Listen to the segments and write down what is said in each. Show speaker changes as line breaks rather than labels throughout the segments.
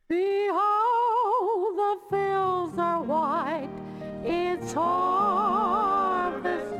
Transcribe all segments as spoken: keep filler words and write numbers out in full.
Behold, the fields are white, it's harvest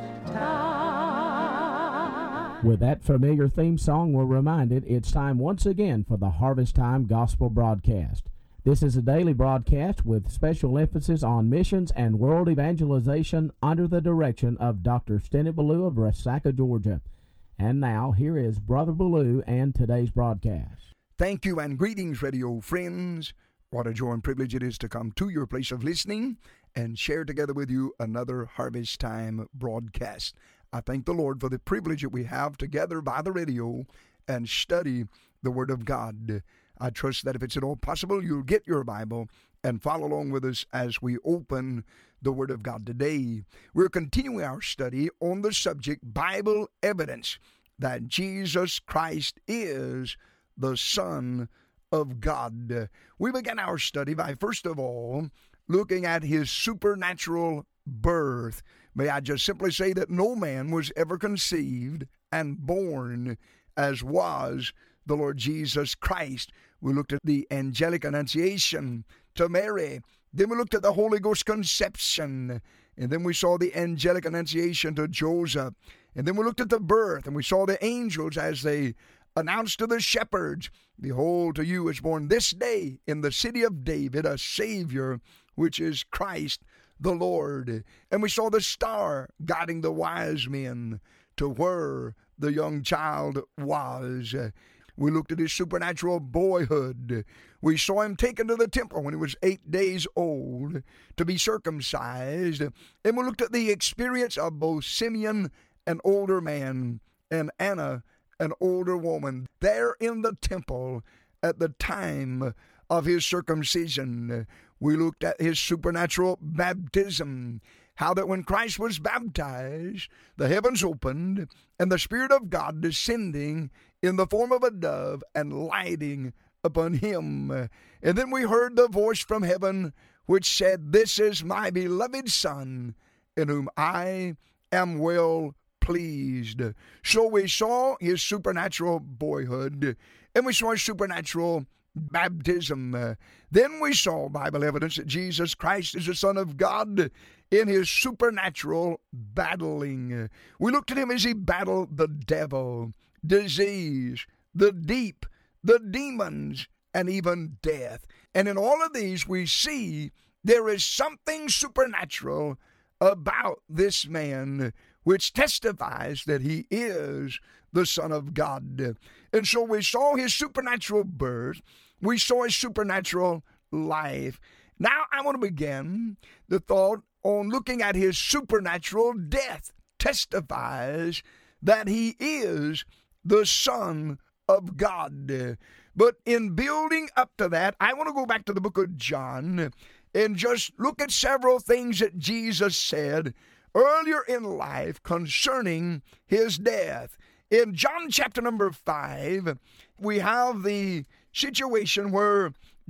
time.
With that familiar theme song, we're reminded it's time once again for the Harvest Time Gospel Broadcast. This is a daily broadcast with special emphasis on missions and world evangelization under the direction of Doctor Stennett Ballou of Resaca, Georgia. And now, here is Brother Ballou and today's broadcast.
Thank you and greetings, radio friends. What a joy and privilege it is to come to your place of listening and share together with you another Harvest Time broadcast. I thank the Lord for the privilege that we have together by the radio and study the Word of God. I trust that if it's at all possible, you'll get your Bible and follow along with us as we open the Word of God today. We're continuing our study on the subject, Bible evidence that Jesus Christ is the Son of God. We began our study by, first of all, looking at his supernatural birth. May I just simply say that no man was ever conceived and born as was the Lord Jesus Christ. We looked at the angelic annunciation to Mary. Then we looked at the Holy Ghost conception. And then we saw the angelic annunciation to Joseph. And then we looked at the birth, and we saw the angels as they announced to the shepherds, behold, to you is born this day in the city of David a Savior, which is Christ the Lord. And we saw the star guiding the wise men to where the young child was. We looked at his supernatural boyhood. We saw him taken to the temple when he was eight days old to be circumcised. And we looked at the experience of both Simeon, an older man, and Anna, an older woman, there in the temple at the time of his circumcision. We looked at his supernatural baptism, how that when Christ was baptized, the heavens opened, and the Spirit of God descending in the form of a dove and lighting upon him. And then we heard the voice from heaven which said, this is my beloved Son, in whom I am well pleased. So we saw his supernatural boyhood, and we saw his supernatural baptism. Uh, then we saw Bible evidence that Jesus Christ is the Son of God in his supernatural battling. Uh, we looked at him as he battled the devil, disease, the deep, the demons, and even death. And in all of these we see there is something supernatural about this man which testifies that he is the Son of God. And so we saw his supernatural birth. We saw his supernatural life. Now I want to begin the thought on looking at his supernatural death. Testifies that he is the Son of God. But in building up to that, I want to go back to the book of John and just look at several things that Jesus said earlier in life concerning his death. In John chapter number five, we have the situation where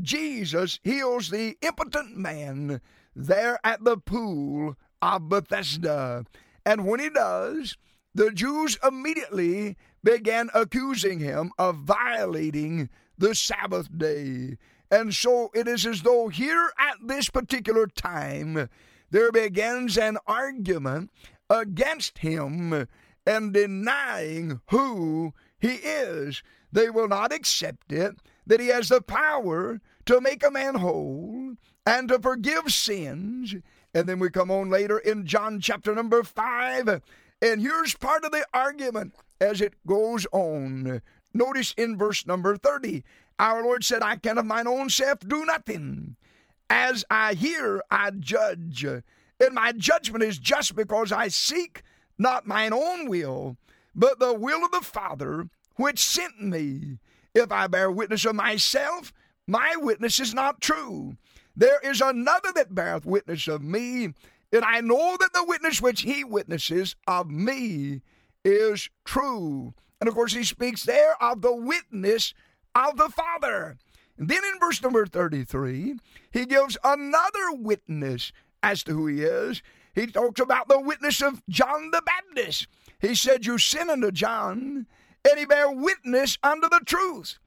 Jesus heals the impotent man there at the pool of Bethesda. And when he does, the Jews immediately began accusing him of violating the Sabbath day. And so it is as though here at this particular time, there begins an argument against him and denying who he is. They will not accept it, that he has the power to make a man whole and to forgive sins. And then we come on later in John chapter number five, and here's part of the argument as it goes on. Notice in verse number thirty, our Lord said, I can of mine own self do nothing. As I hear, I judge, and my judgment is just because I seek not mine own will, but the will of the Father which sent me. If I bear witness of myself, my witness is not true. There is another that beareth witness of me, and I know that the witness which he witnesses of me is true. And of course he speaks there of the witness of the Father. And then in verse number thirty-three, he gives another witness as to who he is. He talks about the witness of John the Baptist. He said, you sin unto John, and he bare witness unto the truth.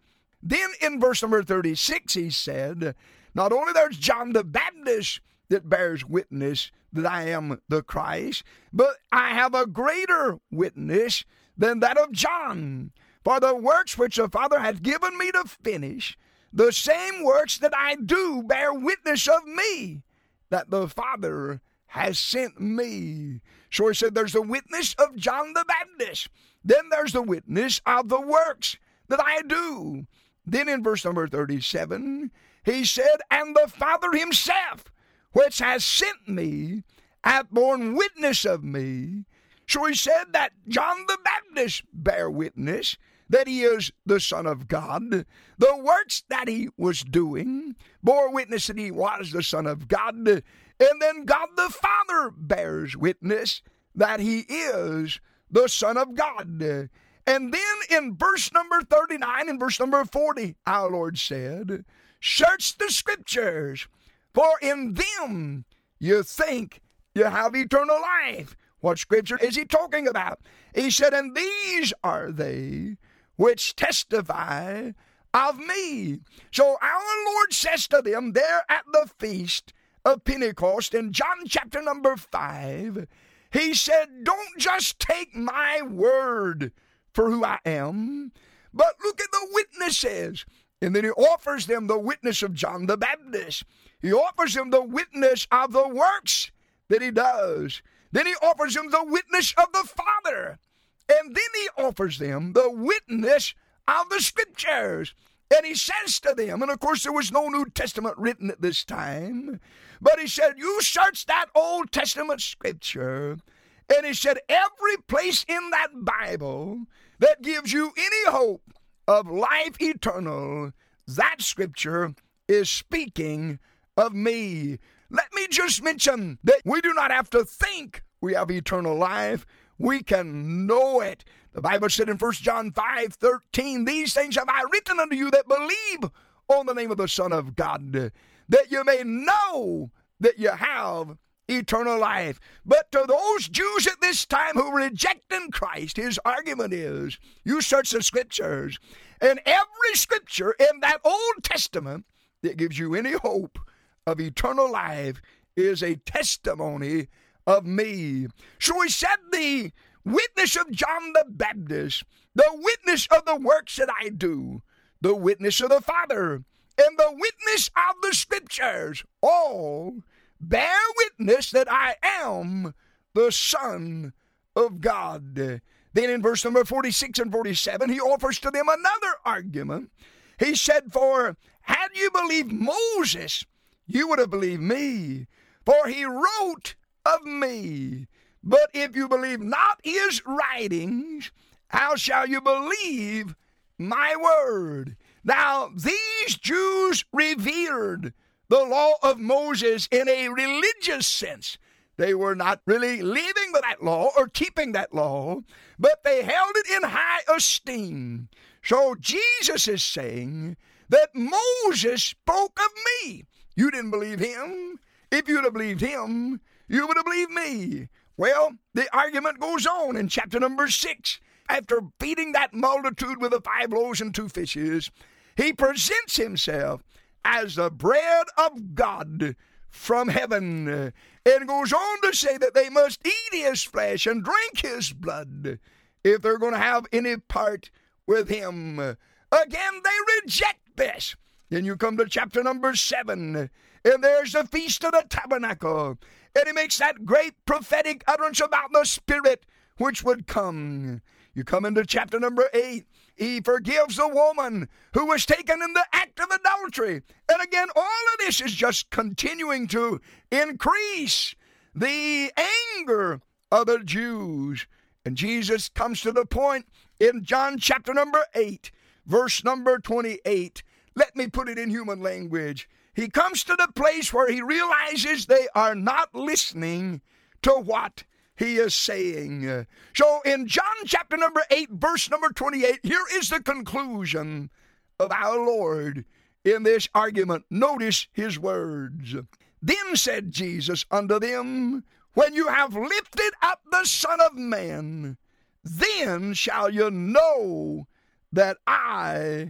Then in verse number thirty-six, he said, not only there's John the Baptist that bears witness that I am the Christ, but I have a greater witness than that of John. For the works which the Father hath given me to finish, the same works that I do bear witness of me, that the Father has sent me. So he said there's the witness of John the Baptist. Then there's the witness of the works that I do. Then in verse number thirty-seven, he said, and the Father himself, which has sent me, hath borne witness of me. So he said that John the Baptist bare witness that he is the Son of God. The works that he was doing bore witness that he was the Son of God. And then God the Father bears witness that he is the Son of God. And then in verse number thirty-nine and verse number forty, our Lord said, search the Scriptures, for in them you think you have eternal life. What Scripture is he talking about? He said, and these are they which testify of me. So our Lord says to them there at the feast of Pentecost in John chapter number five, he said, don't just take my word for who I am, but look at the witnesses. And then he offers them the witness of John the Baptist. He offers them the witness of the works that he does. Then he offers them the witness of the Father. And then he offers them the witness of the Scriptures. And he says to them, and of course there was no New Testament written at this time, but he said, you search that Old Testament Scripture, and he said, every place in that Bible that gives you any hope of life eternal, that Scripture is speaking of me. Let me just mention that we do not have to think we have eternal life. We can know it. The Bible said in First John five thirteen, these things have I written unto you that believe on the name of the Son of God, that you may know that you have eternal life. But to those Jews at this time who were rejecting Christ, his argument is, you search the Scriptures, and every Scripture in that Old Testament that gives you any hope of eternal life is a testimony of me. So he said the witness of John the Baptist, the witness of the works that I do, the witness of the Father, and the witness of the Scriptures, all bear witness that I am the Son of God. Then in verse number forty-six and forty-seven, he offers to them another argument. He said, for had you believed Moses, you would have believed me, for he wrote of me. But if you believe not his writings, how shall you believe my word? Now, these Jews revered the law of Moses in a religious sense. They were not really living by that law or keeping that law, but they held it in high esteem. So Jesus is saying that Moses spoke of me. You didn't believe him. If you'd have believed him, you would have believed me. Well, the argument goes on in chapter number six. After feeding that multitude with the five loaves and two fishes, he presents himself as the bread of God from heaven, and goes on to say that they must eat his flesh and drink his blood if they're going to have any part with him. Again, they reject this. Then you come to chapter number seven, and there's the Feast of the Tabernacle, and he makes that great prophetic utterance about the Spirit which would come. You come into chapter number eight, he forgives the woman who was taken in the act of adultery. And again, all of this is just continuing to increase the anger of the Jews. And Jesus comes to the point in John chapter number eight, verse number twenty-eight. Let me put it in human language. He comes to the place where he realizes they are not listening to what he is saying. So in John chapter number eight, verse number twenty-eight, here is the conclusion of our Lord in this argument. Notice his words. Then said Jesus unto them, when you have lifted up the Son of Man, then shall you know that I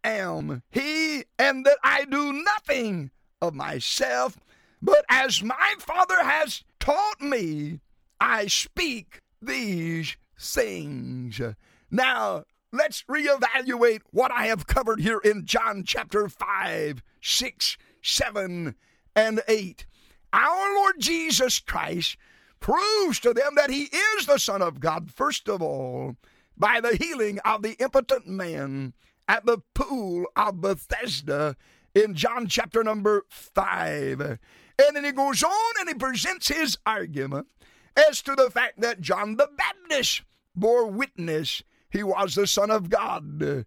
am he, and that I do nothing of myself, but as my Father has taught me, I speak these things. Now, let's reevaluate what I have covered here in John chapter five, six, seven, and eight. Our Lord Jesus Christ proves to them that he is the Son of God, first of all, by the healing of the impotent man at the pool of Bethesda in John chapter number five. And then he goes on and he presents his argument as to the fact that John the Baptist bore witness he was the Son of God. The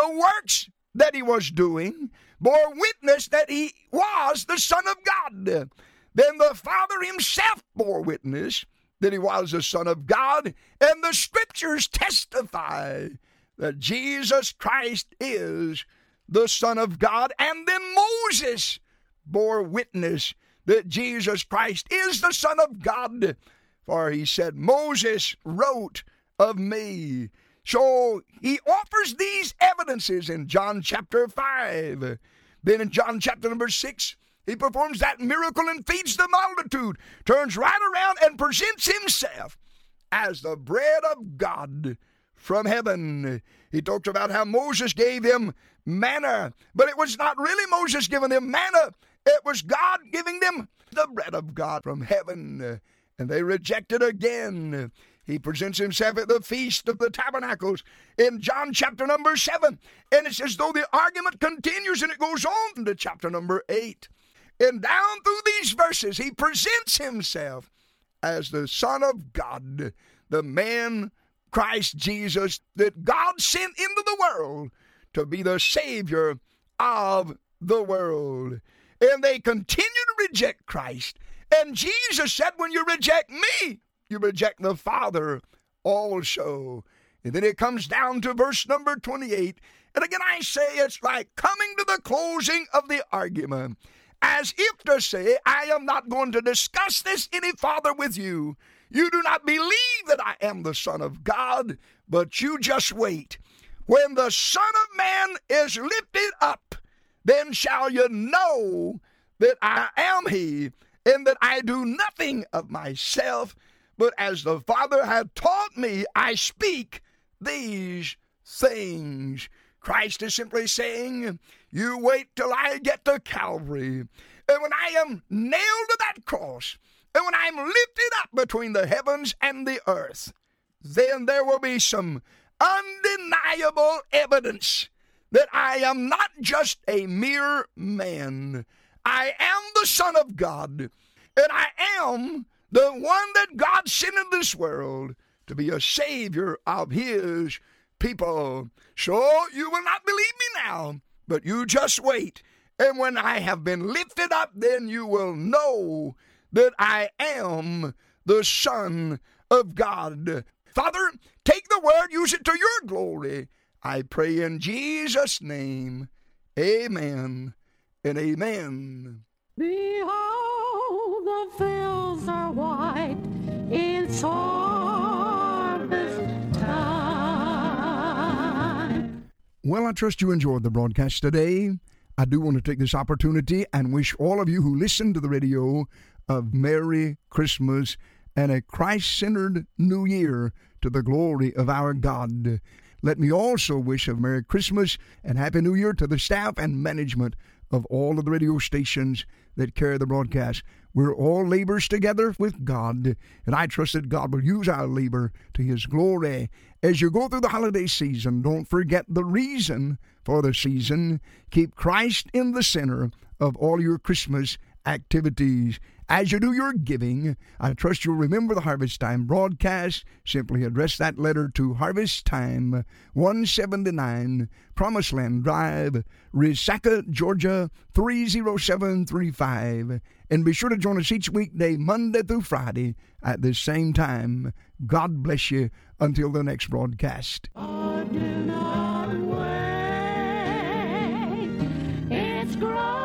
works that he was doing bore witness that he was the Son of God. Then the Father himself bore witness that he was the Son of God, and the Scriptures testify that Jesus Christ is the Son of God. And then Moses bore witness that Jesus Christ is the Son of God, for he said, Moses wrote of me. So he offers these evidences in John chapter five. Then in John chapter number six, he performs that miracle and feeds the multitude, turns right around and presents himself as the bread of God from heaven. He talks about how Moses gave them manna, but it was not really Moses giving them manna. It was God giving them the bread of God from heaven, and they rejected again. He presents himself at the Feast of the Tabernacles in John chapter number seven, and it's as though the argument continues, and it goes on to chapter number eight. And down through these verses, he presents himself as the Son of God, the man, Christ Jesus, that God sent into the world to be the Savior of the world. And they continue to reject Christ. And Jesus said, when you reject me, you reject the Father also. And then it comes down to verse number twenty-eight. And again, I say it's like coming to the closing of the argument, as if to say, I am not going to discuss this any farther with you. You do not believe that I am the Son of God, but you just wait. When the Son of Man is lifted up, then shall you know that I am he, and that I do nothing of myself, but as the Father hath taught me, I speak these things. Christ is simply saying, you wait till I get to Calvary. And when I am nailed to that cross, and when I'm lifted up between the heavens and the earth, then there will be some undeniable evidence that I am not just a mere man. I am the Son of God, and I am the one that God sent in this world to be a Savior of his people. So you will not believe me now, but you just wait. And when I have been lifted up, then you will know that I am the Son of God. Father, take the word, use it to your glory. I pray in Jesus' name. Amen and amen.
Behold, the fields are white, it's harvest time.
Well, I trust you enjoyed the broadcast today. I do want to take this opportunity and wish all of you who listen to the radio a Merry Christmas and a Christ-centered New Year to the glory of our God. Let me also wish a Merry Christmas and Happy New Year to the staff and management of all of the radio stations that carry the broadcast. We're all laborers together with God, and I trust that God will use our labor to his glory. As you go through the holiday season, don't forget the reason for the season. Keep Christ in the center of all your Christmas activities. As you do your giving, I trust you'll remember the Harvest Time broadcast. Simply address that letter to Harvest Time, one seventy-nine Promised Land Drive, Resaca, Georgia, three oh seven three five. And be sure to join us each weekday, Monday through Friday, at the same time. God bless you until the next broadcast.
Oh, do not wait. It's growing.